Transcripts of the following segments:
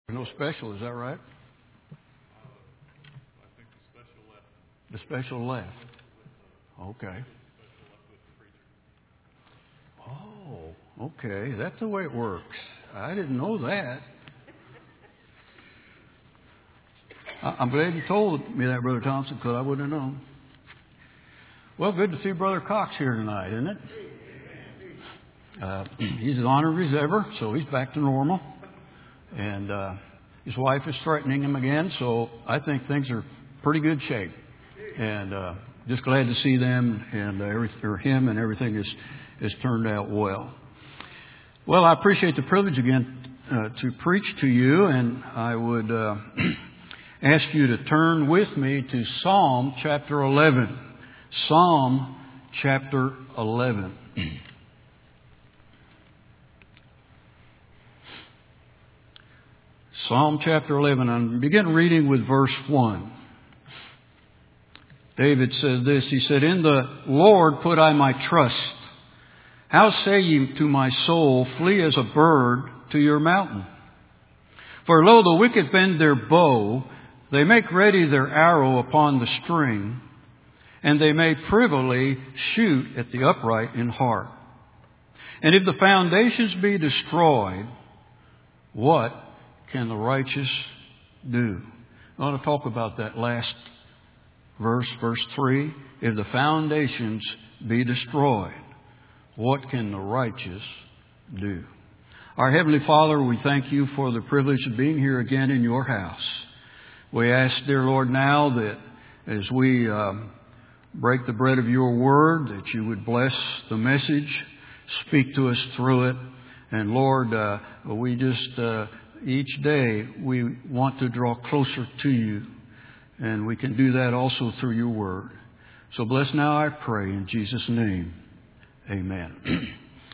No special, is that right? I think the special left. The special left. Okay. Oh, okay. That's the way it works. I didn't know that. I'm glad you told me that, Brother Thompson, because I wouldn't have known. Well, good to see Brother Cox here tonight, isn't it? He's as honorary as ever, so he's back to normal. And his wife is threatening him again, so I think things are pretty good shape. And just glad to see them and him and everything has turned out well. Well, I appreciate the privilege again to preach to you, and I would ask you to turn with me to Psalm chapter 11. Psalm chapter 11. Psalm chapter 11. I'll begin reading with verse 1. David says this. He said, "In the Lord put I my trust. How say ye to my soul, flee as a bird to your mountain? For lo, the wicked bend their bow, they make ready their arrow upon the string, and they may privily shoot at the upright in heart. And if the foundations be destroyed, what can the righteous do?" I want to talk about that last verse, verse 3. If the foundations be destroyed, what can the righteous do? Our Heavenly Father, we thank you for the privilege of being here again in your house. We ask, dear Lord, now that as we break the bread of your word, that you would bless the message, speak to us through it. And Lord, we just, each day, we want to draw closer to you. And we can do that also through your word. So bless now, I pray, in Jesus' name. Amen.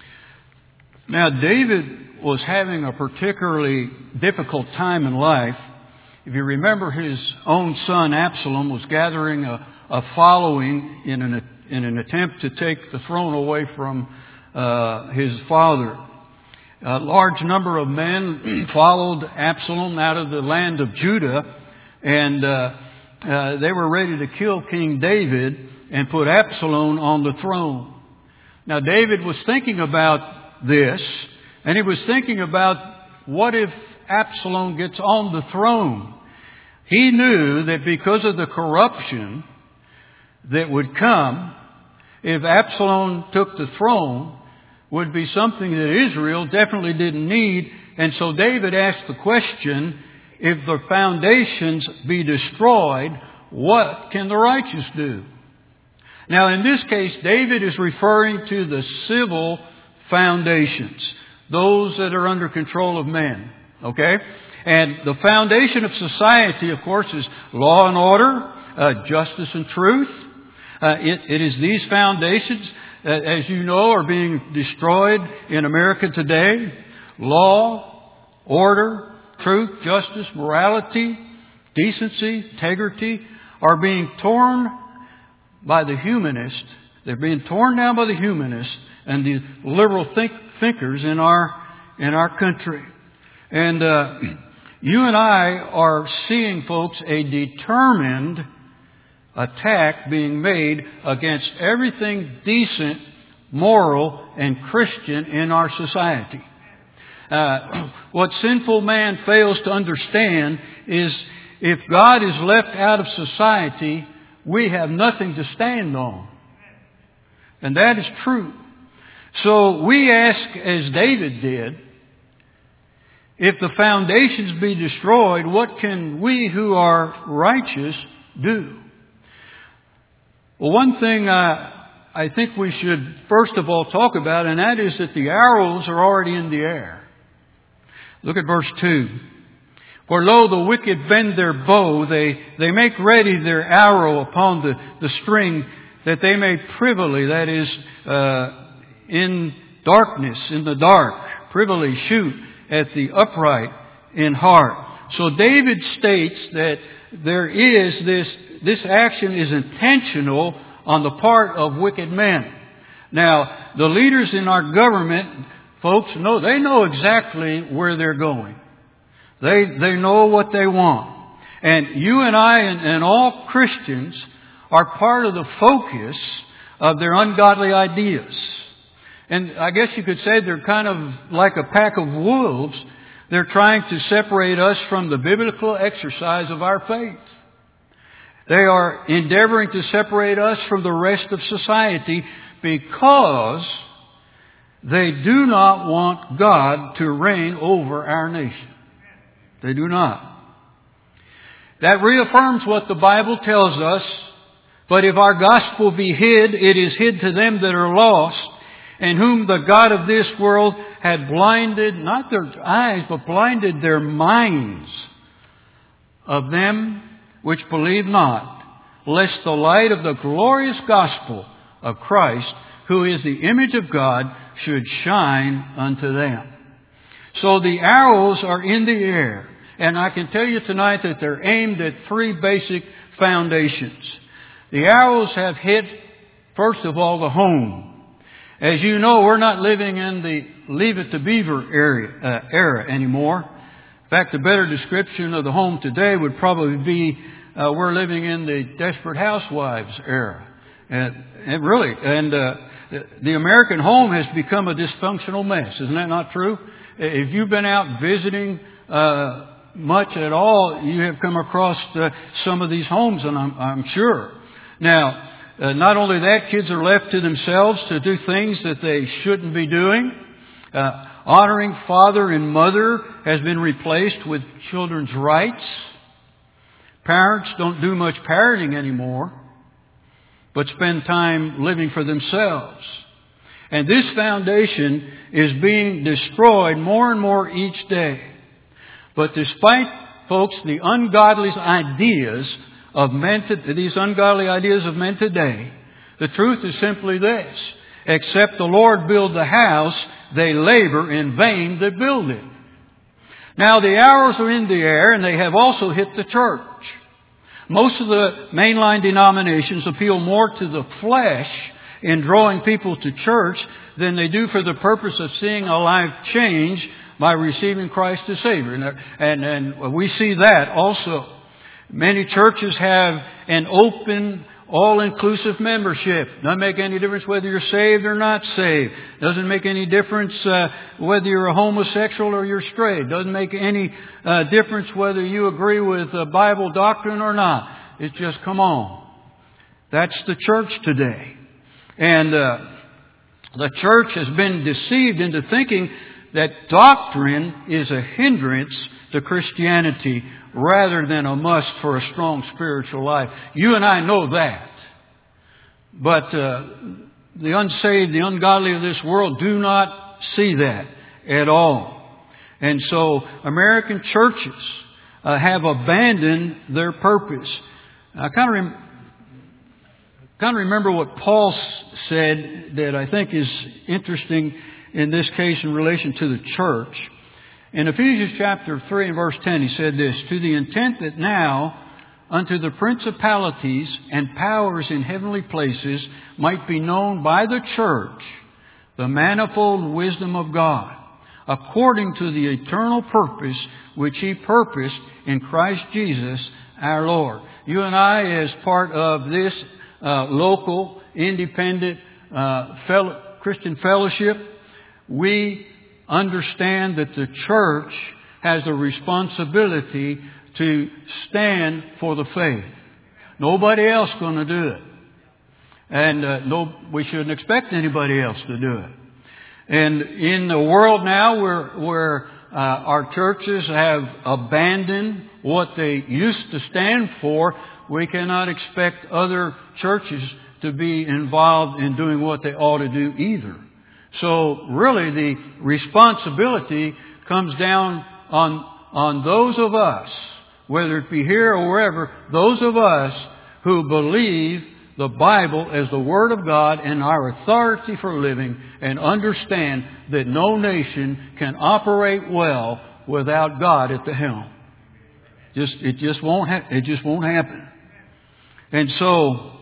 Now, David was having a particularly difficult time in life. If you remember, his own son Absalom was gathering a following in an attempt to take the throne away from his father. A large number of men followed Absalom out of the land of Judah, and they were ready to kill King David and put Absalom on the throne. Now, David was thinking about this, and he was thinking about what if Absalom gets on the throne. He knew that because of the corruption that would come if Absalom took the throne, would be something that Israel definitely didn't need. And so David asked the question, if the foundations be destroyed, what can the righteous do? Now, in this case, David is referring to the civil foundations, those that are under control of men. Okay? And the foundation of society, of course, is law and order, justice and truth. It is these foundations, as you know, are being destroyed in America today. Law, order, truth, justice, morality, decency, integrity are being torn by the humanists. They're being torn down by the humanists and the liberal thinkers in our country. And you and I are seeing, folks, a determined attack being made against everything decent, moral, and Christian in our society. What sinful man fails to understand is if God is left out of society, we have nothing to stand on. And that is true. So we ask, as David did, if the foundations be destroyed, what can we who are righteous do? Well, one thing I think we should first of all talk about, and that is that the arrows are already in the air. Look at verse 2. For lo, the wicked bend their bow, they make ready their arrow upon the string, that they may privily, that is, in darkness, in the dark, privily shoot at the upright in heart. So David states that there is this action is intentional on the part of wicked men. Now, the leaders in our government, folks, they know exactly where they're going. They know what they want. And you and I and all Christians are part of the focus of their ungodly ideas. And I guess you could say they're kind of like a pack of wolves. They're trying to separate us from the biblical exercise of our faith. They are endeavoring to separate us from the rest of society because they do not want God to reign over our nation. They do not. That reaffirms what the Bible tells us. But if our gospel be hid, it is hid to them that are lost, and whom the God of this world had blinded, not their eyes, but blinded their minds, of them which believe not, lest the light of the glorious gospel of Christ, who is the image of God, should shine unto them. So the arrows are in the air. And I can tell you tonight that they're aimed at three basic foundations. The arrows have hit, first of all, the home. As you know, we're not living in the Leave It to Beaver era anymore. In fact, a better description of the home today would probably be we're living in the Desperate Housewives era. The American home has become a dysfunctional mess. Isn't that not true? If you've been out visiting much at all, you have come across some of these homes, and I'm sure. Now, not only that, kids are left to themselves to do things that they shouldn't be doing. Honoring father and mother has been replaced with children's rights. Parents don't do much parenting anymore, but spend time living for themselves. And this foundation is being destroyed more and more each day. But despite, folks, the ungodly ideas of men today, the truth is simply this: except the Lord build the house, they labor in vain that build it. Now the arrows are in the air, and they have also hit the church. Most of the mainline denominations appeal more to the flesh in drawing people to church than they do for the purpose of seeing a life change by receiving Christ as Savior. And we see that also. Many churches have an open, all-inclusive membership. Doesn't make any difference whether you're saved or not saved. Doesn't make any difference whether you're a homosexual or you're straight. Doesn't make any difference whether you agree with Bible doctrine or not. It's just, come on. That's the church today. And the church has been deceived into thinking that doctrine is a hindrance to Christianity rather than a must for a strong spiritual life. You and I know that. But the unsaved, the ungodly of this world do not see that at all. And so American churches have abandoned their purpose. I kind of remember what Paul said that I think is interesting in this case in relation to the church. In Ephesians chapter 3 and verse 10, he said this: to the intent that now unto the principalities and powers in heavenly places might be known by the church the manifold wisdom of God, according to the eternal purpose which He purposed in Christ Jesus our Lord. You and I, as part of this local, independent Christian fellowship, we understand that the church has a responsibility to stand for the faith. Nobody else is going to do it. And we shouldn't expect anybody else to do it. And in the world now where our churches have abandoned what they used to stand for, we cannot expect other churches to be involved in doing what they ought to do either. So really the responsibility comes down on those of us, whether it be here or wherever, those of us who believe the Bible as the Word of God and our authority for living, and understand that no nation can operate well without God at the helm. It just won't happen. And so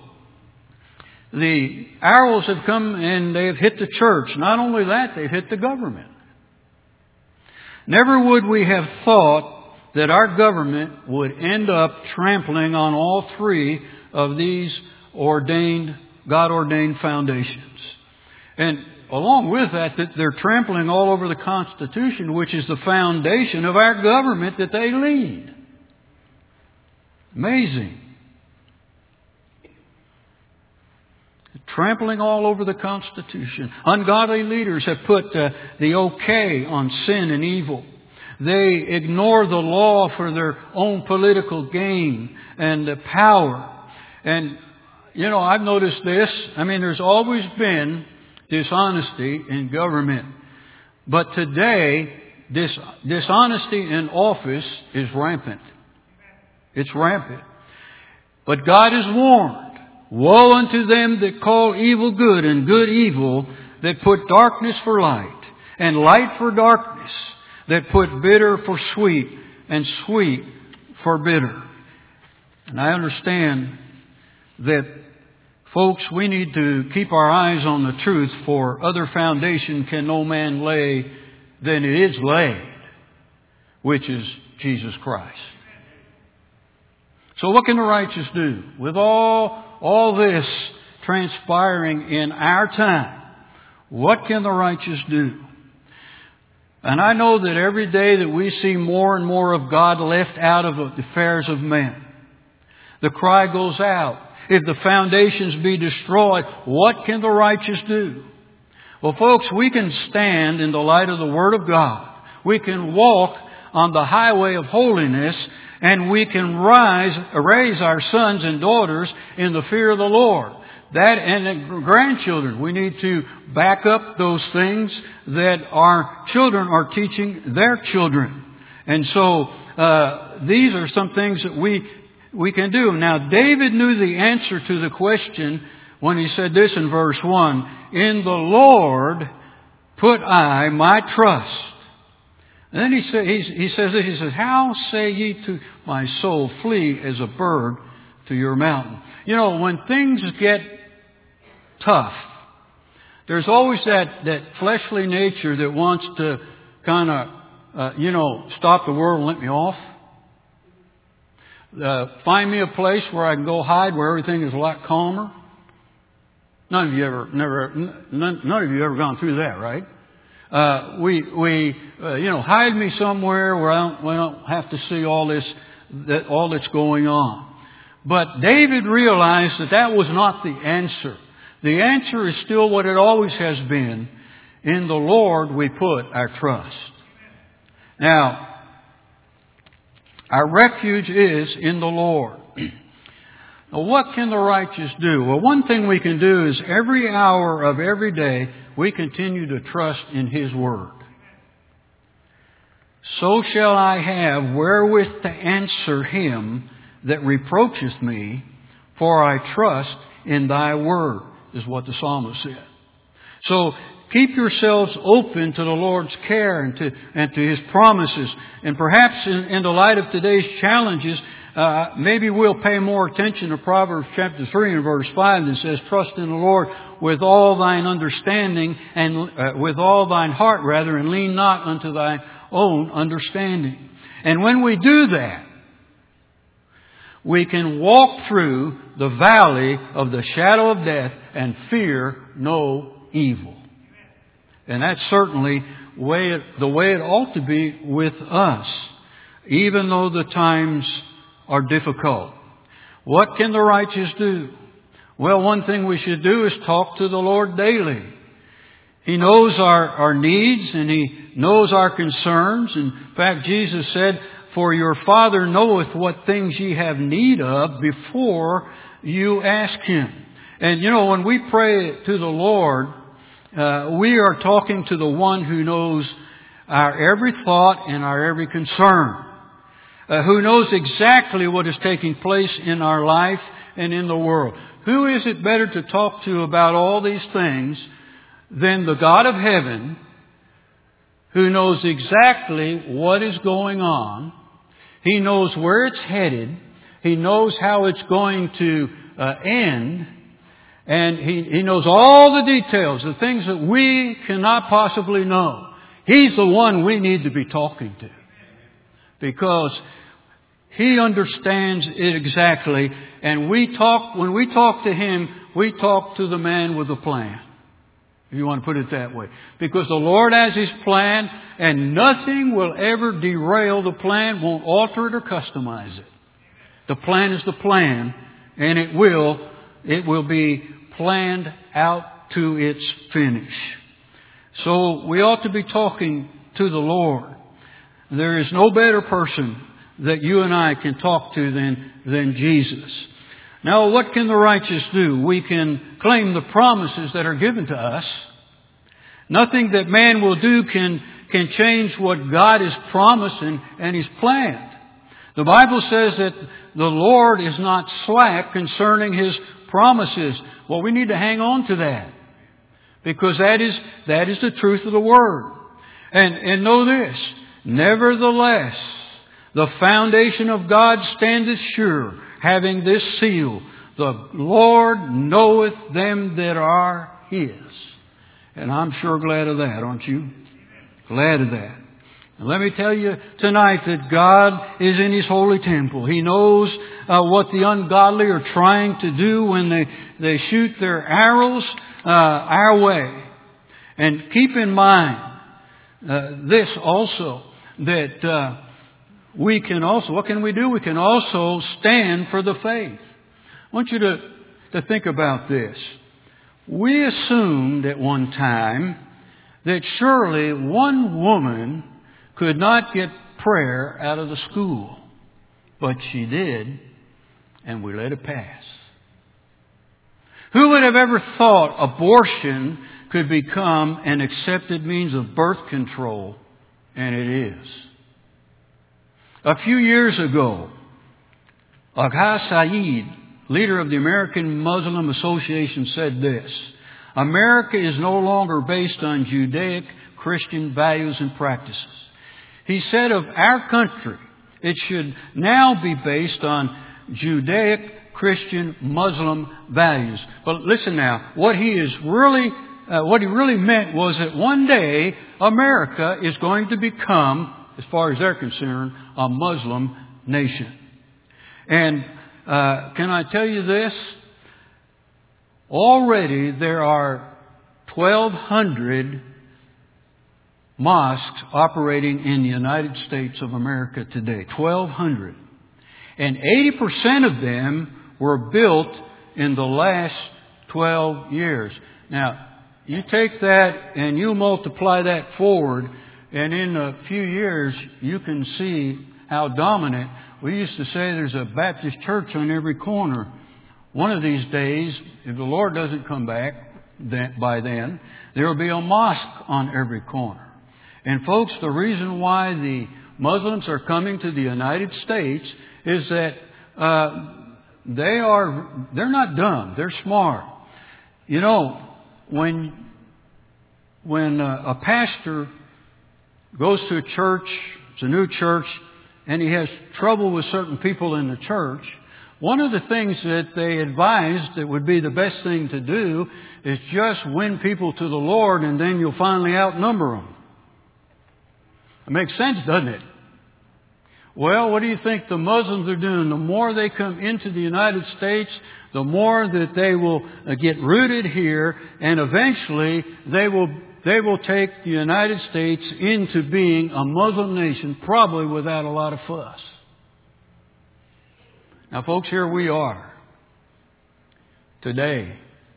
the arrows have come and they have hit the church. Not only that, they've hit the government. Never would we have thought that our government would end up trampling on all three of these God-ordained foundations. And along with that, they're trampling all over the Constitution, which is the foundation of our government that they lead. Amazing. Trampling all over the Constitution. Ungodly leaders have put the okay on sin and evil. They ignore the law for their own political gain and power. And, I've noticed this. There's always been dishonesty in government. But today, dishonesty in office is rampant. It's rampant. But God is warned. Woe unto them that call evil good and good evil, that put darkness for light and light for darkness, that put bitter for sweet and sweet for bitter. And I understand that, folks, we need to keep our eyes on the truth, for other foundation can no man lay than it is laid, which is Jesus Christ. So what can the righteous do? With all this transpiring in our time, what can the righteous do? And I know that every day that we see more and more of God left out of the affairs of men, the cry goes out, if the foundations be destroyed, what can the righteous do? Well, folks, we can stand in the light of the Word of God. We can walk on the highway of holiness, and we can raise our sons and daughters in the fear of the Lord. That and the grandchildren, we need to back up those things that our children are teaching their children. And so these are some things that we can do. Now, David knew the answer to the question when he said this in verse 1, "In the Lord put I my trust." And then he says this, he says, "How say ye to my soul, flee as a bird to your mountain?" When things get tough, there's always that fleshly nature that wants to kind of, stop the world and let me off. Find me a place where I can go hide, where everything is a lot calmer. None of you ever gone through that, right? Hide me somewhere where we don't have to see all that's going on. But David realized that was not the answer. The answer is still what it always has been. In the Lord we put our trust. Now, our refuge is in the Lord. Now, what can the righteous do? Well, one thing we can do is every hour of every day, we continue to trust in His Word. "So shall I have wherewith to answer him that reproacheth me, for I trust in thy word," is what the psalmist said. So keep yourselves open to the Lord's care and to His promises. And perhaps in the light of today's challenges, maybe we'll pay more attention to Proverbs chapter 3 and verse 5 that says, "Trust in the Lord with all thine understanding and with all thine heart rather, and lean not unto thine own understanding." And when we do that, we can walk through the valley of the shadow of death and fear no evil. And that's certainly the way it ought to be with us, even though the times are difficult. What can the righteous do? Well, one thing we should do is talk to the Lord daily. He knows our needs and He knows our concerns. In fact, Jesus said, "For your Father knoweth what things ye have need of before you ask Him." And when we pray to the Lord, we are talking to the one who knows our every thought and our every concern, who knows exactly what is taking place in our life and in the world. Who is it better to talk to about all these things than the God of heaven, who knows exactly what is going on? He knows where it's headed. He knows how it's going to end. And He knows all the details, the things that we cannot possibly know. He's the one we need to be talking to. because He understands it exactly. And when we talk to Him, we talk to the man with a plan. If you want to put it that way. Because the Lord has His plan, and nothing will ever derail the plan, won't alter it or customize it. The plan is the plan, and it will be planned out to its finish. So we ought to be talking to the Lord. There is no better person that you and I can talk to than Jesus. Now, what can the righteous do? We can claim the promises that are given to us. Nothing that man will do can change what God has promised and He's planned. The Bible says that the Lord is not slack concerning His promises. Well, we need to hang on to that, because that is the truth of the Word. And know this, nevertheless, the foundation of God standeth sure, having this seal, the Lord knoweth them that are His. And I'm sure glad of that, aren't you? Glad of that. And let me tell you tonight that God is in His holy temple. He knows what the ungodly are trying to do when they shoot their arrows our way. And keep in mind this also, that we can also, what can we do? We can also stand for the faith. I want you to think about this. We assumed at one time that surely one woman could not get prayer out of the school. But she did, and we let it pass. Who would have ever thought abortion could become an accepted means of birth control? And it is. A few years ago, Agha Saeed, leader of the American Muslim Association, said this: America is no longer based on Judaic Christian values and practices. He said of our country, it should now be based on Judaic Christian Muslim values. But listen now, what he really meant was that one day America is going to become, as far as they're concerned, a Muslim nation. And can I tell you this? Already there are 1,200 mosques operating in the United States of America today. 1,200. And 80% of them were built in the last 12 years. Now, you take that and you multiply that forward, and in a few years you can see how dominant. We used to say there's a Baptist church on every corner. One of these days, if the Lord doesn't come back by then, there will be a mosque on every corner. And folks, the reason why the Muslims are coming to the United States is that they're not dumb. They're smart. You know, when a pastor goes to a church, it's a new church, and he has trouble with certain people in the church, one of the things that they advised that would be the best thing to do is just win people to the Lord, and then you'll finally outnumber them. It makes sense, doesn't it? Well, what do you think the Muslims are doing? The more they come into the United States, the more that they will get rooted here, and eventually they will take the United States into being a Muslim nation, probably without a lot of fuss. Now, folks, here we are today.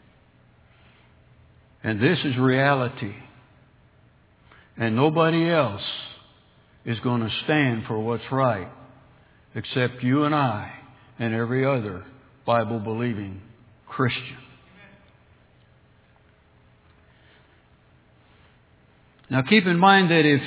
And this is reality. And nobody else is going to stand for what's right except you and I and every other Bible-believing Christian. Now, keep in mind that if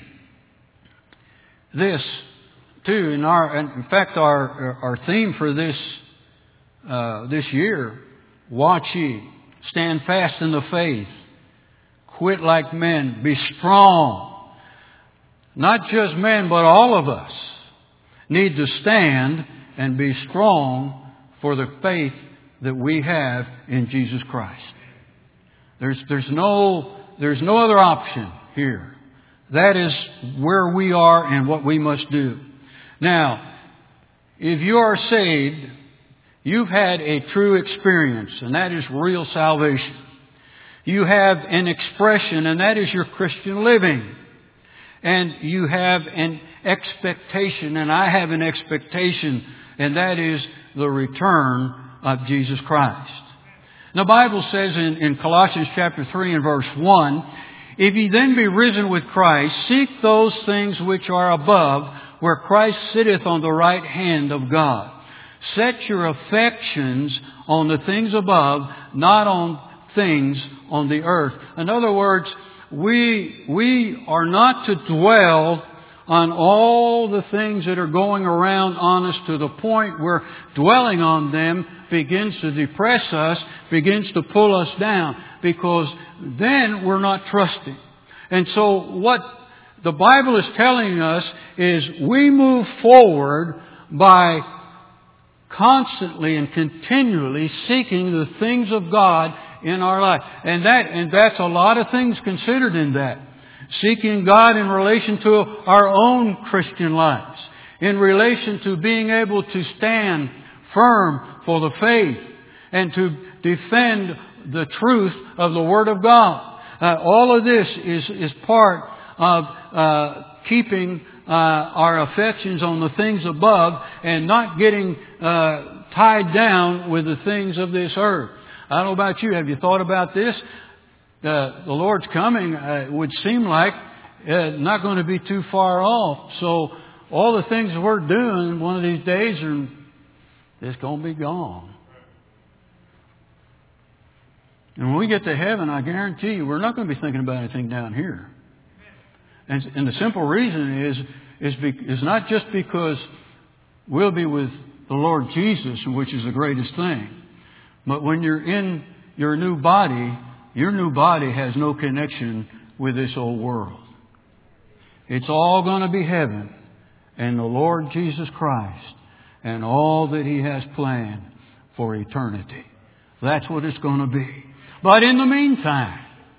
this, too, in fact, our theme for this year, watch ye, stand fast in the faith, quit like men, be strong. Not just men, but all of us need to stand and be strong for the faith that we have in Jesus Christ. There's no other option here that is where we are and what we must do. Now, if you are saved, you've had a true experience, and that is real salvation. You have an expression, and that is your Christian living. And you have an expectation, and I have an expectation, and that is the return of Jesus Christ. The Bible says in Colossians chapter 3 and verse 1, "If ye then be risen with Christ, seek those things which are above, where Christ sitteth on the right hand of God. Set your affections on the things above, not on things on the earth." In other words, we are not to dwell on all the things that are going around on us to the point where dwelling on them begins to depress us, begins to pull us down, because then we're not trusting. And so what the Bible is telling us is we move forward by constantly and continually seeking the things of God in our life. And that's a lot of things considered in that. Seeking God in relation to our own Christian lives, in relation to being able to stand firm for the faith and to defend the truth of the Word of God. All of this is part of keeping our affections on the things above and not getting tied down with the things of this earth. I don't know about you. Have you thought about this? The Lord's coming would seem like not going to be too far off. So all the things we're doing one of these days are just going to be gone. And when we get to heaven, I guarantee you, we're not going to be thinking about anything down here. And the simple reason is not just because we'll be with the Lord Jesus, which is the greatest thing, but when you're in your new body has no connection with this old world. It's all going to be heaven and the Lord Jesus Christ and all that He has planned for eternity. That's what it's going to be. But in the meantime,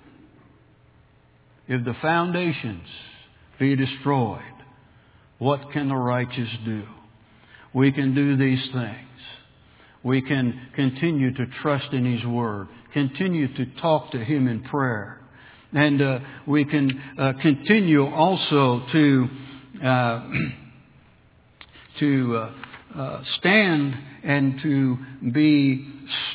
if the foundations be destroyed, what can the righteous do? We can do these things. We can continue to trust in His Word, continue to talk to Him in prayer, and we can continue also to stand and to be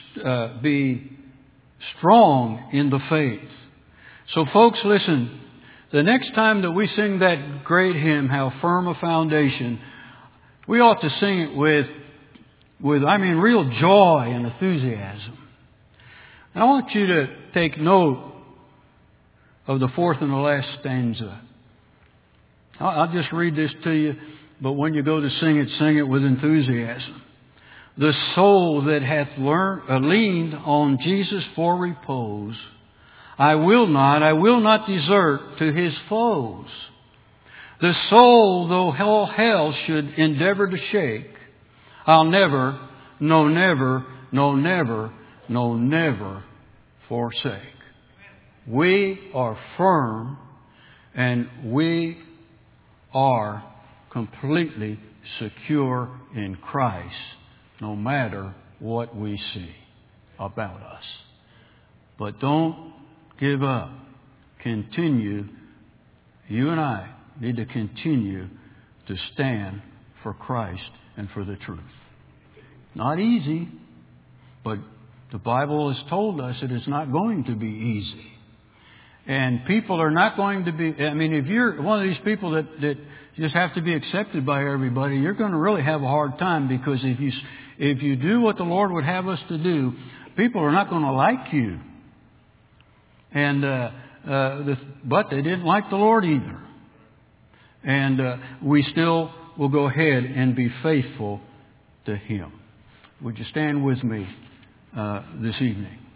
strong in the faith. So folks, listen, the next time that we sing that great hymn, "How Firm a Foundation," we ought to sing it with real joy and enthusiasm. And I want you to take note of the fourth and the last stanza. I'll just read this to you, but when you go to sing it with enthusiasm. "The soul that hath leaned on Jesus for repose, I will not desert to his foes. The soul, though all hell should endeavor to shake, I'll never, no never, no never, no never forsake." We are firm and we are completely secure in Christ, no matter what we see about us. But don't give up. Continue. You and I need to continue to stand for Christ and for the truth. Not easy, but the Bible has told us that it's not going to be easy. And people are not going to be, if you're one of these people that just have to be accepted by everybody, you're going to really have a hard time, because if you do what the Lord would have us to do, people are not going to like you. And but they didn't like the Lord either. And we still will go ahead and be faithful to Him. Would you stand with me this evening?